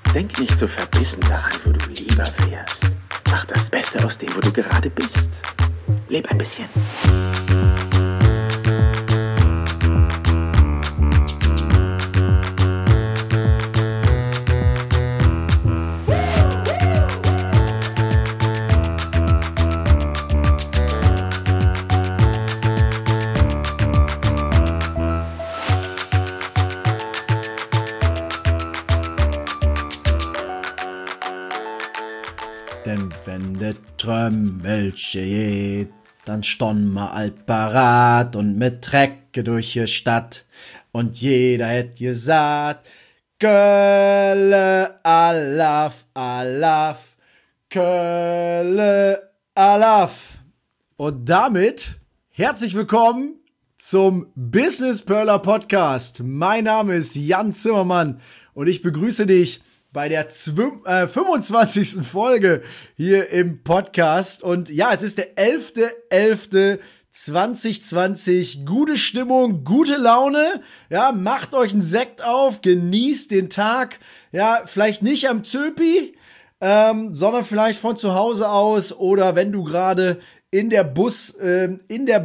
Denk nicht so verbissen daran, wo du lieber wärst. Mach das Beste aus dem, wo du gerade bist. Leb ein bisschen. Denn wenn de Trömmelche geht, dann stonn ma alt parat und mit Trecke durch die Stadt. Und jeder hätt gesagt, Kölle alaf, alaf, Kölle alaf. Und damit herzlich willkommen zum Business Perler Podcast. Mein Name ist Jan Zimmermann und ich begrüße dich bei der 25. Folge hier im Podcast. Und ja, es ist der 11.11.2020. Gute Stimmung, gute Laune. Ja, macht euch einen Sekt auf, genießt den Tag. Ja, vielleicht nicht am Zöpi, sondern vielleicht von zu Hause aus oder wenn du gerade im Bus, in der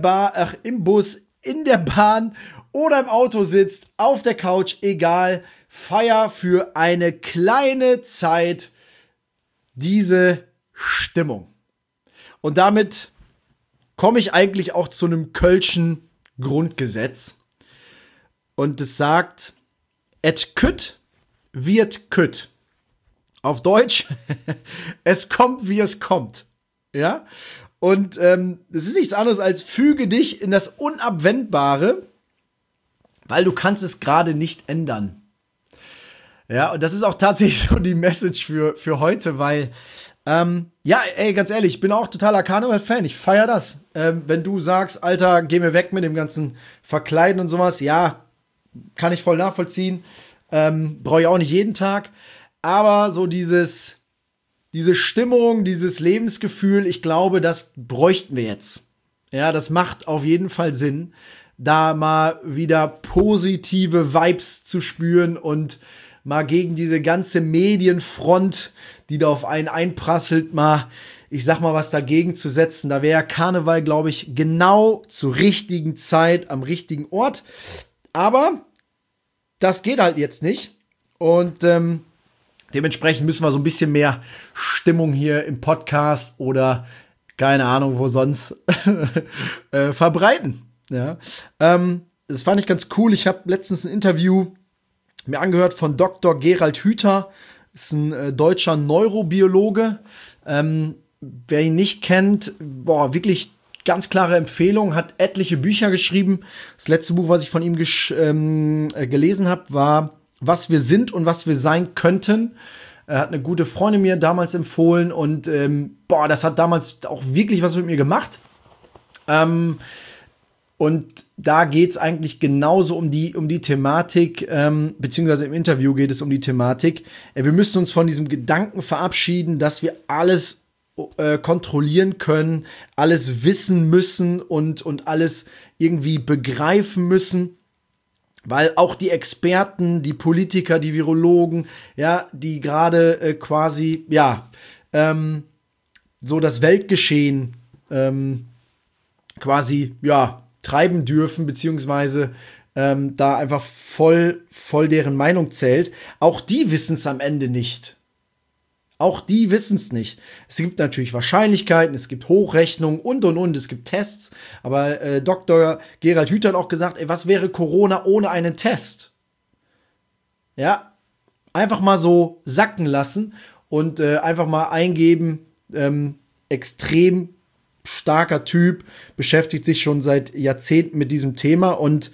Bahn oder im Auto sitzt, auf der Couch, egal. Feier für eine kleine Zeit diese Stimmung. Und damit komme ich eigentlich auch zu einem Kölschen Grundgesetz. Und es sagt, et kütt wird kütt. Auf Deutsch, es kommt, wie es kommt. Ja? Und es ist nichts anderes als füge dich in das Unabwendbare, weil du kannst es gerade nicht ändern. Ja, und das ist auch tatsächlich so die Message für heute, weil, ganz ehrlich, ich bin auch totaler Karneval-Fan, ich feiere das. Wenn du sagst, Alter, geh mir weg mit dem ganzen Verkleiden und sowas, ja, kann ich voll nachvollziehen, brauche ich auch nicht jeden Tag, aber so diese Stimmung, dieses Lebensgefühl, ich glaube, das bräuchten wir jetzt. Ja, das macht auf jeden Fall Sinn, da mal wieder positive Vibes zu spüren und mal gegen diese ganze Medienfront, die da auf einen einprasselt, mal, ich sag mal, was dagegen zu setzen. Da wäre Karneval, glaube ich, genau zur richtigen Zeit am richtigen Ort. Aber das geht halt jetzt nicht. Und dementsprechend müssen wir so ein bisschen mehr Stimmung hier im Podcast oder keine Ahnung, wo sonst verbreiten. Ja. Das fand ich ganz cool. Ich habe letztens ein Interview mir angehört von Dr. Gerald Hüther, ist ein deutscher Neurobiologe. Wer ihn nicht kennt, wirklich ganz klare Empfehlung, hat etliche Bücher geschrieben. Das letzte Buch, was ich von ihm gelesen habe, war Was wir sind und was wir sein könnten. Er hat eine gute Freundin mir damals empfohlen und das hat damals auch wirklich was mit mir gemacht. Und da geht es eigentlich genauso um die Thematik, beziehungsweise im Interview geht es um die Thematik. Wir müssen uns von diesem Gedanken verabschieden, dass wir alles kontrollieren können, alles wissen müssen und alles irgendwie begreifen müssen. Weil auch die Experten, die Politiker, die Virologen, ja, die gerade so das Weltgeschehen treiben dürfen, beziehungsweise da einfach voll deren Meinung zählt. Auch die wissen es am Ende nicht. Auch die wissen es nicht. Es gibt natürlich Wahrscheinlichkeiten, es gibt Hochrechnungen und. Es gibt Tests. Aber Dr. Gerald Hüther hat auch gesagt, was wäre Corona ohne einen Test? Ja, einfach mal so sacken lassen und einfach mal eingeben, extrem starker Typ, beschäftigt sich schon seit Jahrzehnten mit diesem Thema und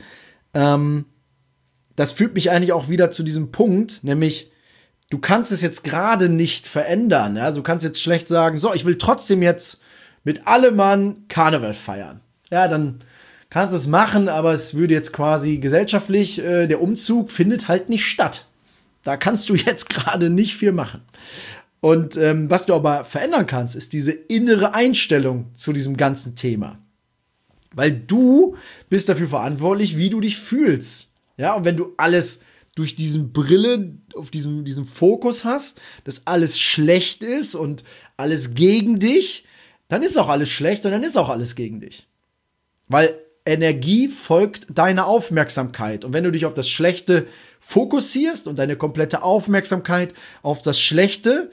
das führt mich eigentlich auch wieder zu diesem Punkt, nämlich du kannst es jetzt gerade nicht verändern. Ja? Du kannst jetzt schlecht sagen, so, ich will trotzdem jetzt mit allem Mann Karneval feiern. Ja, dann kannst du es machen, aber es würde jetzt quasi gesellschaftlich, der Umzug findet halt nicht statt. Da kannst du jetzt gerade nicht viel machen. Und was du aber verändern kannst, ist diese innere Einstellung zu diesem ganzen Thema. Weil du bist dafür verantwortlich, wie du dich fühlst. Ja, und wenn du durch diesen Brille, auf diesen Fokus hast, dass alles schlecht ist und alles gegen dich, dann ist auch alles schlecht und dann ist auch alles gegen dich. Weil Energie folgt deiner Aufmerksamkeit. Und wenn du dich auf das Schlechte fokussierst und deine komplette Aufmerksamkeit auf das Schlechte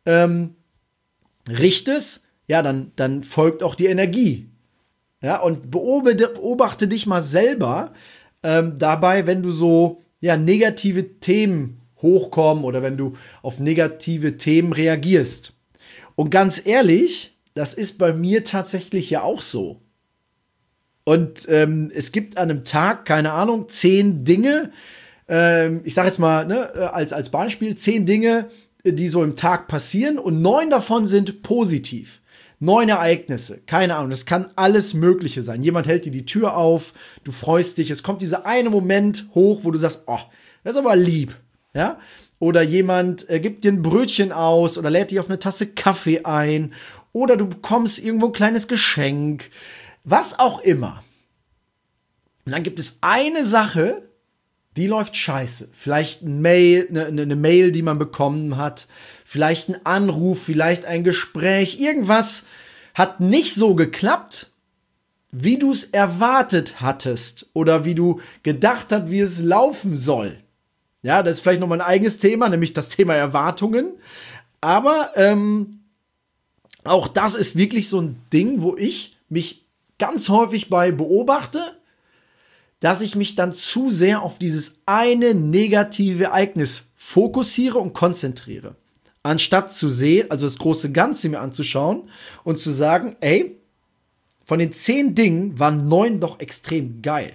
richtest, ja, dann folgt auch die Energie. Ja, und beobachte dich mal selber dabei, wenn du so negative Themen hochkommen oder wenn du auf negative Themen reagierst. Und ganz ehrlich, das ist bei mir tatsächlich ja auch so. Und es gibt an einem Tag, keine Ahnung, 10 Dinge, ich sage jetzt mal als Beispiel, 10 Dinge, die so im Tag passieren und 9 davon sind positiv. 9 Ereignisse, keine Ahnung, das kann alles Mögliche sein. Jemand hält dir die Tür auf, du freust dich, es kommt dieser eine Moment hoch, wo du sagst, oh, das ist aber lieb, ja? Oder jemand gibt dir ein Brötchen aus oder lädt dich auf eine Tasse Kaffee ein oder du bekommst irgendwo ein kleines Geschenk, was auch immer. Und dann gibt es eine Sache, die läuft scheiße. Vielleicht eine Mail, die man bekommen hat, vielleicht ein Anruf, vielleicht ein Gespräch, irgendwas hat nicht so geklappt, wie du es erwartet hattest oder wie du gedacht hast, wie es laufen soll. Ja, das ist vielleicht nochmal ein eigenes Thema, nämlich das Thema Erwartungen. Aber auch das ist wirklich so ein Ding, wo ich mich ganz häufig bei beobachte, dass ich mich dann zu sehr auf dieses eine negative Ereignis fokussiere und konzentriere. Anstatt zu sehen, also das große Ganze mir anzuschauen und zu sagen, ey, von den 10 Dingen waren 9 doch extrem geil.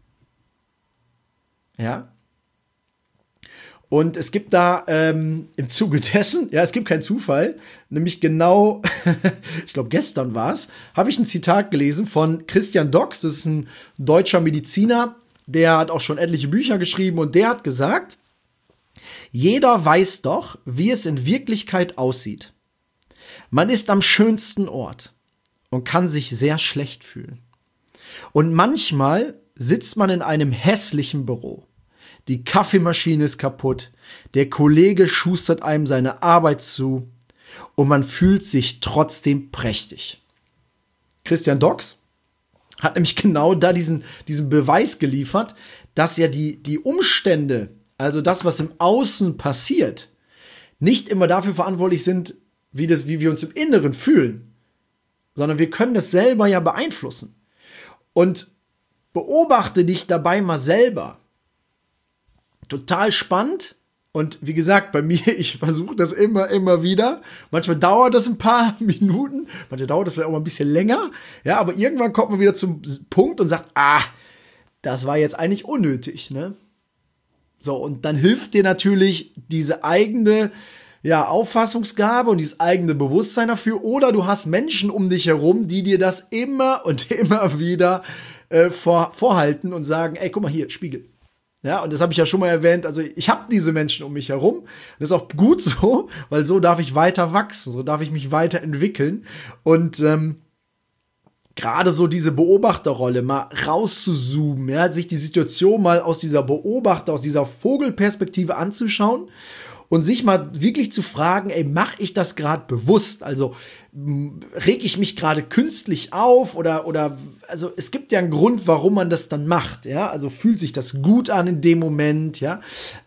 Ja. Und es gibt da im Zuge dessen, ja, es gibt keinen Zufall, nämlich genau, ich glaube gestern war es, habe ich ein Zitat gelesen von Christian Dox, das ist ein deutscher Mediziner, der hat auch schon etliche Bücher geschrieben und der hat gesagt, jeder weiß doch, wie es in Wirklichkeit aussieht. Man ist am schönsten Ort und kann sich sehr schlecht fühlen. Und manchmal sitzt man in einem hässlichen Büro. Die Kaffeemaschine ist kaputt, der Kollege schustert einem seine Arbeit zu und man fühlt sich trotzdem prächtig. Christian Dox hat nämlich genau da diesen Beweis geliefert, dass ja die Umstände, also das, was im Außen passiert, nicht immer dafür verantwortlich sind, wie wir uns im Inneren fühlen, sondern wir können das selber ja beeinflussen. Und beobachte dich dabei mal selber. Total spannend und wie gesagt, bei mir, ich versuche das immer wieder. Manchmal dauert das ein paar Minuten, manchmal dauert das vielleicht auch mal ein bisschen länger, ja, aber irgendwann kommt man wieder zum Punkt und sagt, das war jetzt eigentlich unnötig, ne? So, und dann hilft dir natürlich diese eigene Auffassungsgabe und dieses eigene Bewusstsein dafür, oder du hast Menschen um dich herum, die dir das immer und immer wieder vorhalten und sagen, ey, guck mal hier, Spiegel. Ja, und das habe ich ja schon mal erwähnt, also ich habe diese Menschen um mich herum. Das ist auch gut so, weil so darf ich weiter wachsen, so darf ich mich weiterentwickeln. Und gerade so diese Beobachterrolle, mal rauszuzoomen, ja, sich die Situation mal aus dieser aus dieser Vogelperspektive anzuschauen und sich mal wirklich zu fragen, ey, mache ich das gerade bewusst? Also reg ich mich gerade künstlich auf oder also es gibt ja einen Grund, warum man das dann macht, ja? Also fühlt sich das gut an in dem Moment, ja?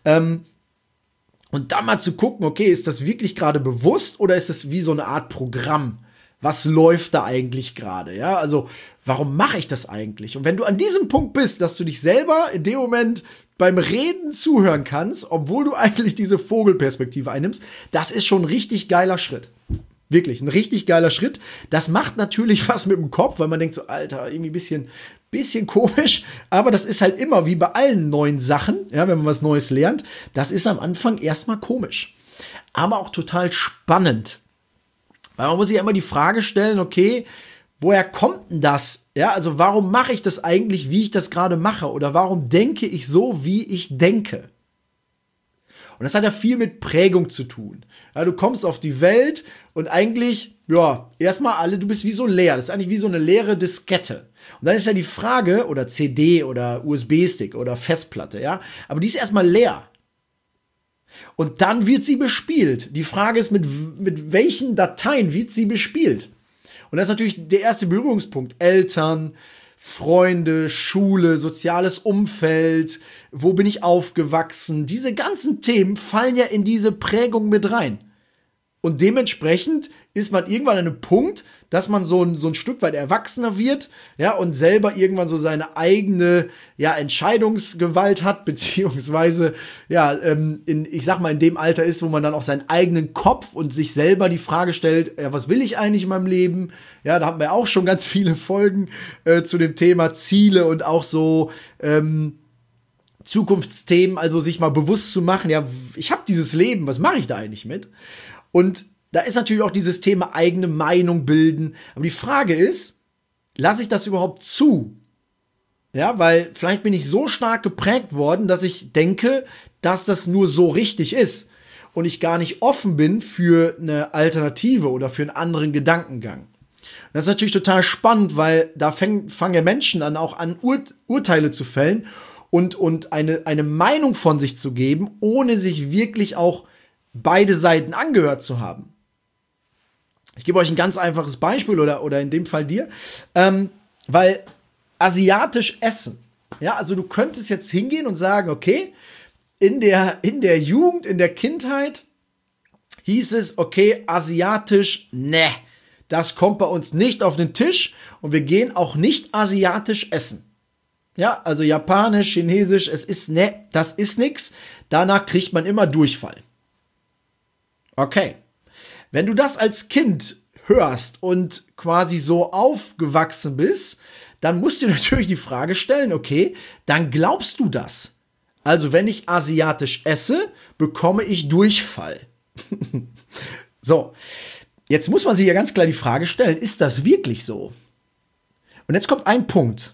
Und dann mal zu gucken, okay, ist das wirklich gerade bewusst oder ist es wie so eine Art Programm? Was läuft da eigentlich gerade, ja? Also warum mache ich das eigentlich? Und wenn du an diesem Punkt bist, dass du dich selber in dem Moment beim Reden zuhören kannst, obwohl du eigentlich diese Vogelperspektive einnimmst, das ist schon ein richtig geiler Schritt. Wirklich, ein richtig geiler Schritt. Das macht natürlich was mit dem Kopf, weil man denkt so, Alter, irgendwie bisschen komisch. Aber das ist halt immer wie bei allen neuen Sachen, ja, wenn man was Neues lernt. Das ist am Anfang erstmal komisch. Aber auch total spannend. Weil man muss sich ja immer die Frage stellen, okay, woher kommt denn das? Ja, also warum mache ich das eigentlich, wie ich das gerade mache? Oder warum denke ich so, wie ich denke? Und das hat ja viel mit Prägung zu tun. Ja, du kommst auf die Welt und eigentlich, ja, erstmal du bist wie so leer. Das ist eigentlich wie so eine leere Diskette. Und dann ist ja die Frage, oder CD oder USB-Stick oder Festplatte, ja, aber die ist erstmal leer. Und dann wird sie bespielt. Die Frage ist, mit welchen Dateien wird sie bespielt? Und das ist natürlich der erste Berührungspunkt. Eltern, Freunde, Schule, soziales Umfeld, wo bin ich aufgewachsen? Diese ganzen Themen fallen ja in diese Prägung mit rein. Und dementsprechend ist man irgendwann an einem Punkt, dass man so ein Stück weit erwachsener wird, ja, und selber irgendwann so seine eigene, ja, Entscheidungsgewalt hat, beziehungsweise, ja, ich sag mal, in dem Alter ist, wo man dann auch seinen eigenen Kopf und sich selber die Frage stellt, ja, was will ich eigentlich in meinem Leben? Ja, da haben wir auch schon ganz viele Folgen zu dem Thema Ziele und auch so, Zukunftsthemen, also sich mal bewusst zu machen, ja, ich habe dieses Leben, was mache ich da eigentlich mit? Und da ist natürlich auch dieses Thema eigene Meinung bilden. Aber die Frage ist, lasse ich das überhaupt zu? Ja, weil vielleicht bin ich so stark geprägt worden, dass ich denke, dass das nur so richtig ist und ich gar nicht offen bin für eine Alternative oder für einen anderen Gedankengang. Das ist natürlich total spannend, weil da fangen ja Menschen an, auch an Urteile zu fällen und eine Meinung von sich zu geben, ohne sich wirklich auch beide Seiten angehört zu haben. Ich gebe euch ein ganz einfaches Beispiel oder in dem Fall dir, weil asiatisch essen, ja, also du könntest jetzt hingehen und sagen, okay, in der Jugend, in der Kindheit hieß es, okay, asiatisch, ne, das kommt bei uns nicht auf den Tisch und wir gehen auch nicht asiatisch essen. Ja, also japanisch, chinesisch, das ist nix, danach kriegt man immer Durchfall. Okay. Wenn du das als Kind hörst und quasi so aufgewachsen bist, dann musst du dir natürlich die Frage stellen, okay, dann glaubst du das. Also wenn ich asiatisch esse, bekomme ich Durchfall. So, jetzt muss man sich ja ganz klar die Frage stellen, ist das wirklich so? Und jetzt kommt ein Punkt.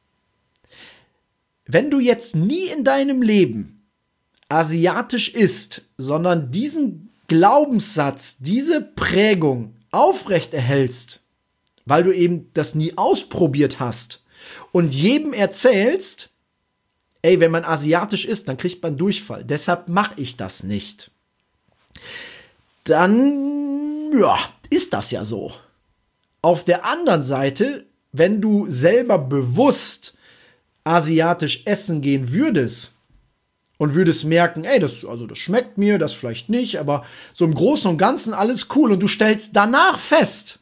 Wenn du jetzt nie in deinem Leben asiatisch isst, sondern diesen Glaubenssatz, diese Prägung aufrechterhältst, weil du eben das nie ausprobiert hast und jedem erzählst, ey, wenn man asiatisch isst, dann kriegt man Durchfall, deshalb mache ich das nicht. Dann, ja, ist das ja so. Auf der anderen Seite, wenn du selber bewusst asiatisch essen gehen würdest, und würdest merken, ey, das schmeckt mir, das vielleicht nicht, aber so im Großen und Ganzen alles cool. Und du stellst danach fest,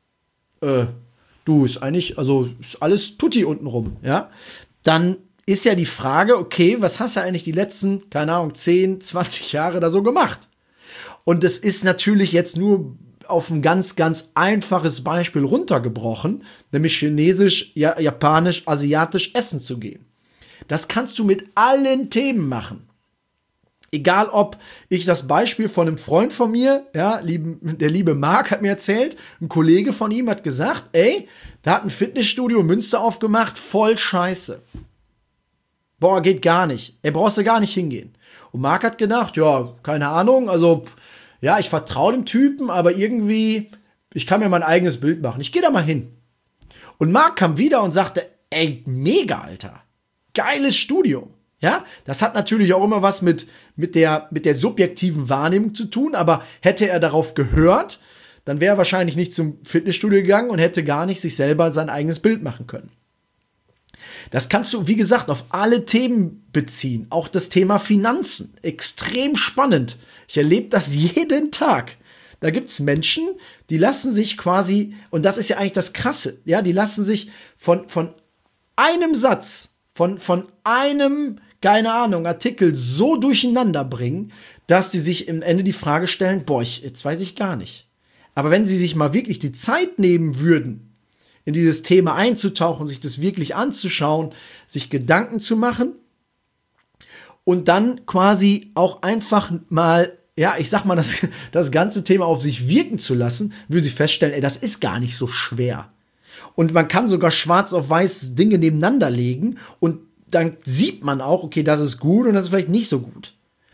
ist eigentlich, also ist alles tutti untenrum, ja. Dann ist ja die Frage, okay, was hast du eigentlich die letzten, keine Ahnung, 10, 20 Jahre da so gemacht? Und das ist natürlich jetzt nur auf ein ganz, ganz einfaches Beispiel runtergebrochen, nämlich chinesisch, japanisch, asiatisch essen zu gehen. Das kannst du mit allen Themen machen. Egal, ob ich das Beispiel von einem Freund von mir, ja, der liebe Marc hat mir erzählt, ein Kollege von ihm hat gesagt, ey, da hat ein Fitnessstudio in Münster aufgemacht, voll scheiße. Boah, geht gar nicht. Brauchst du gar nicht hingehen. Und Marc hat gedacht, ja, keine Ahnung, also, ja, ich vertraue dem Typen, aber irgendwie, ich kann mir mein eigenes Bild machen. Ich gehe da mal hin. Und Marc kam wieder und sagte, ey, mega, Alter. Geiles Studio. Ja, das hat natürlich auch immer was mit der subjektiven Wahrnehmung zu tun, aber hätte er darauf gehört, dann wäre er wahrscheinlich nicht zum Fitnessstudio gegangen und hätte gar nicht sich selber sein eigenes Bild machen können. Das kannst du, wie gesagt, auf alle Themen beziehen. Auch das Thema Finanzen. Extrem spannend. Ich erlebe das jeden Tag. Da gibt es Menschen, die lassen sich quasi, und das ist ja eigentlich das Krasse, ja, die lassen sich von einem Satz, von einem, keine Ahnung, Artikel so durcheinander bringen, dass sie sich am Ende die Frage stellen, boah, jetzt weiß ich gar nicht. Aber wenn sie sich mal wirklich die Zeit nehmen würden, in dieses Thema einzutauchen, sich das wirklich anzuschauen, sich Gedanken zu machen und dann quasi auch einfach mal, ja, ich sag mal, das ganze Thema auf sich wirken zu lassen, würde sie feststellen, ey, das ist gar nicht so schwer. Und man kann sogar schwarz auf weiß Dinge nebeneinander legen und dann sieht man auch, okay, das ist gut und das ist vielleicht nicht so gut.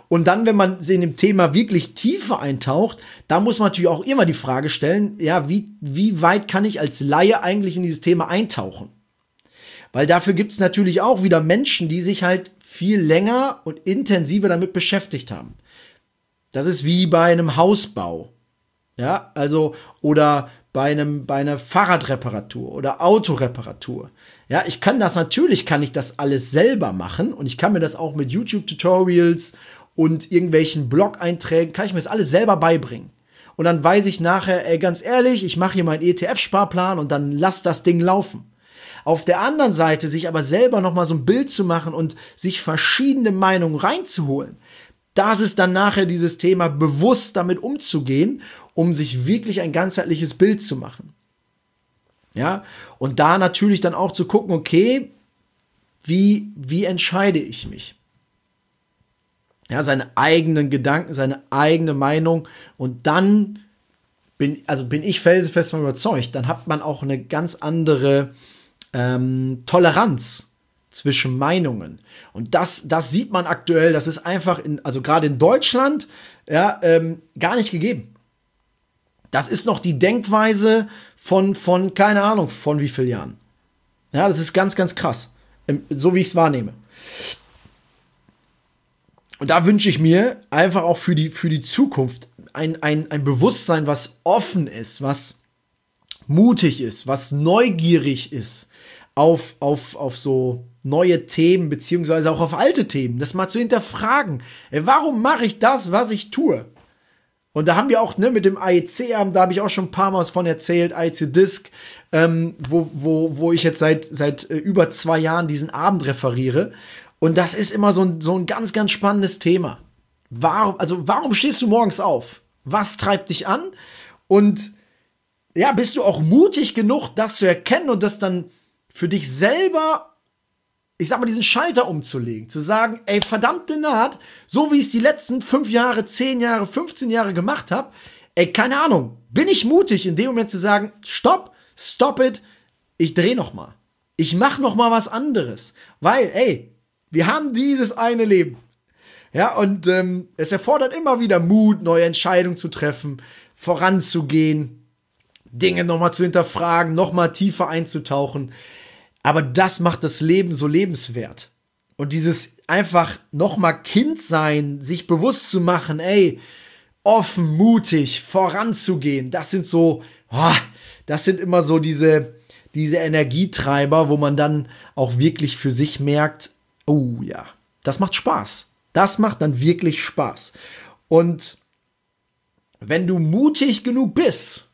Und dann, wenn man in dem Thema wirklich tiefer eintaucht, da muss man natürlich auch immer die Frage stellen, ja, wie weit kann ich als Laie eigentlich in dieses Thema eintauchen? Weil dafür gibt es natürlich auch wieder Menschen, die sich halt viel länger und intensiver damit beschäftigt haben. Das ist wie bei einem Hausbau. Ja, also, oder bei einer Fahrradreparatur oder Autoreparatur. Ja, natürlich kann ich das alles selber machen und ich kann mir das auch mit YouTube-Tutorials und irgendwelchen Blog-Einträgen, kann ich mir das alles selber beibringen. Und dann weiß ich nachher, ey, ganz ehrlich, ich mache hier meinen ETF-Sparplan und dann lass das Ding laufen. Auf der anderen Seite sich aber selber nochmal so ein Bild zu machen und sich verschiedene Meinungen reinzuholen, das ist dann nachher dieses Thema, bewusst damit umzugehen, um sich wirklich ein ganzheitliches Bild zu machen. Ja, und da natürlich dann auch zu gucken, okay, wie entscheide ich mich? Ja, seine eigenen Gedanken, seine eigene Meinung und dann bin ich felsenfest davon überzeugt, dann hat man auch eine ganz andere Toleranz zwischen Meinungen. Und das sieht man aktuell, das ist einfach, also gerade in Deutschland, ja, gar nicht gegeben. Das ist noch die Denkweise von keine Ahnung, von wie vielen Jahren. Ja, das ist ganz, ganz krass. So wie ich es wahrnehme. Und da wünsche ich mir einfach auch für die Zukunft ein Bewusstsein, was offen ist, was mutig ist, was neugierig ist auf so neue Themen, beziehungsweise auch auf alte Themen, das mal zu hinterfragen. Warum mache ich das, was ich tue? Und da haben wir auch, mit dem AEC-Abend, da habe ich auch schon ein paar Mal was von erzählt, AEC Disc, wo ich jetzt seit über 2 Jahren diesen Abend referiere. Und das ist immer so ein ganz, ganz spannendes Thema. Warum stehst du morgens auf? Was treibt dich an? Und ja, bist du auch mutig genug, das zu erkennen und das dann für dich selber, ich sag mal, diesen Schalter umzulegen, zu sagen, ey, verdammte Naht, so wie ich es die letzten 5 Jahre, 10 Jahre, 15 Jahre gemacht habe, ey, keine Ahnung, bin ich mutig, in dem Moment zu sagen, stop it, ich drehe noch mal. Ich mache noch mal was anderes. Weil, ey, wir haben dieses eine Leben. Ja, und es erfordert immer wieder Mut, neue Entscheidungen zu treffen, voranzugehen, Dinge noch mal zu hinterfragen, noch mal tiefer einzutauchen. Aber das macht das Leben so lebenswert. Und dieses einfach nochmal Kind sein, sich bewusst zu machen, ey, offen, mutig, voranzugehen, das sind immer so diese Energietreiber, wo man dann auch wirklich für sich merkt, oh ja, das macht Spaß. Das macht dann wirklich Spaß. Und wenn du mutig genug bist,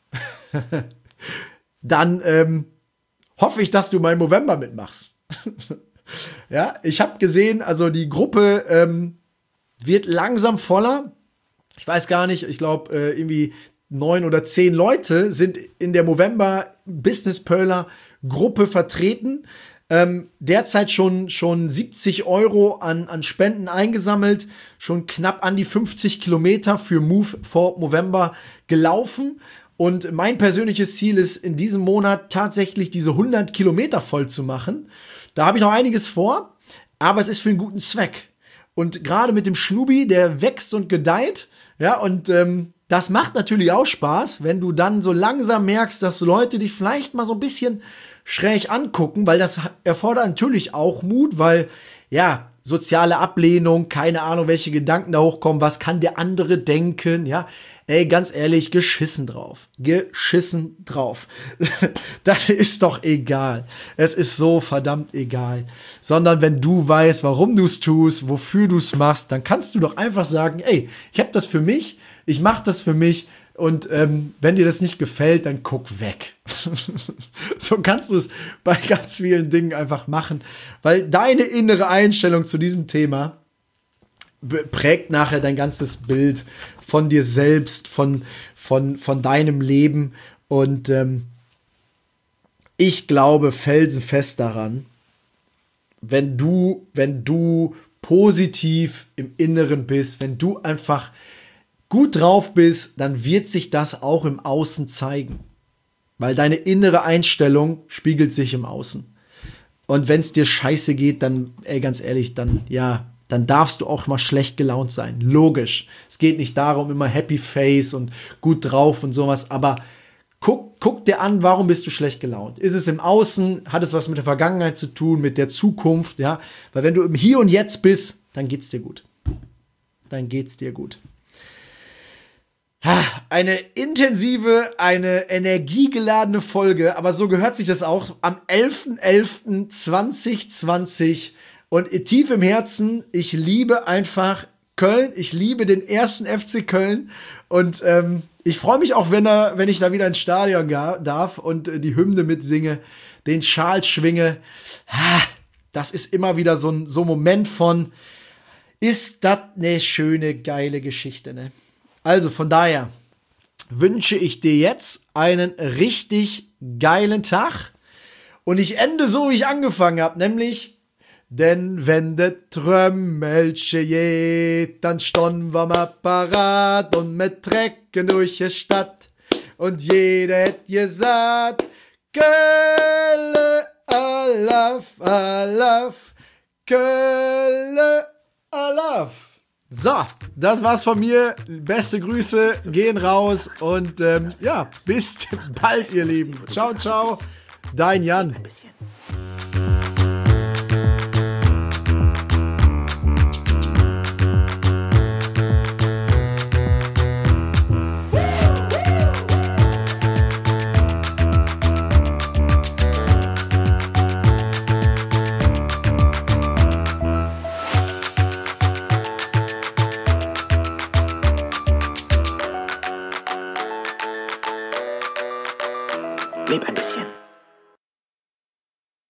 dann hoffe ich, dass du mal im November mitmachst. Ja, ich habe gesehen, also die Gruppe wird langsam voller. Ich weiß gar nicht, ich glaube irgendwie 9 oder 10 Leute sind in der November Business Pearler Gruppe vertreten. Derzeit schon 70 € an Spenden eingesammelt, schon knapp an die 50 Kilometer für Move for November gelaufen. Und mein persönliches Ziel ist, in diesem Monat tatsächlich diese 100 Kilometer voll zu machen. Da habe ich noch einiges vor, aber es ist für einen guten Zweck. Und gerade mit dem Schnubi, der wächst und gedeiht, ja, und das macht natürlich auch Spaß, wenn du dann so langsam merkst, dass Leute dich vielleicht mal so ein bisschen schräg angucken, weil das erfordert natürlich auch Mut, weil, ja, soziale Ablehnung, keine Ahnung, welche Gedanken da hochkommen, was kann der andere denken, ja. Ey, ganz ehrlich, geschissen drauf. Geschissen drauf. Das ist doch egal. Es ist so verdammt egal. Sondern wenn du weißt, warum du es tust, wofür du es machst, dann kannst du doch einfach sagen, ey, ich habe das für mich, ich mache das für mich und wenn dir das nicht gefällt, dann guck weg. So kannst du es bei ganz vielen Dingen einfach machen, weil deine innere Einstellung zu diesem Thema prägt nachher dein ganzes Bild von dir selbst, von deinem Leben. Und ich glaube felsenfest daran, wenn du positiv im Inneren bist, wenn du einfach gut drauf bist, dann wird sich das auch im Außen zeigen. Weil deine innere Einstellung spiegelt sich im Außen. Und wenn es dir scheiße geht, dann, ey, ganz ehrlich, dann, ja, dann darfst du auch mal schlecht gelaunt sein. Logisch. Es geht nicht darum, immer Happy Face und gut drauf und sowas, aber guck dir an, warum bist du schlecht gelaunt? Ist es im Außen? Hat es was mit der Vergangenheit zu tun, mit der Zukunft? Ja, weil wenn du im Hier und Jetzt bist, dann geht's dir gut. Dann geht's dir gut. Eine intensive, eine energiegeladene Folge, aber so gehört sich das auch am 11.11.2020 und tief im Herzen, ich liebe einfach Köln, ich liebe den ersten FC Köln und ich freue mich auch, wenn ich da wieder ins Stadion darf und die Hymne mitsinge, den Schal schwinge. Das ist immer wieder so ein Moment von, ist das eine schöne, geile Geschichte, ne? Also von daher wünsche ich dir jetzt einen richtig geilen Tag und ich ende so, wie ich angefangen habe, nämlich: Denn wenn de Trömmelche geht, dann stehen wir mal parat und mit Trecken durch die Stadt. Und jeder hätt gesagt, Kölle, alaf, alaf, Kölle, alaf. So, das war's von mir. Beste Grüße gehen raus und bis bald, ihr Lieben. Ciao, ciao. Dein Jan. Leb ein bisschen.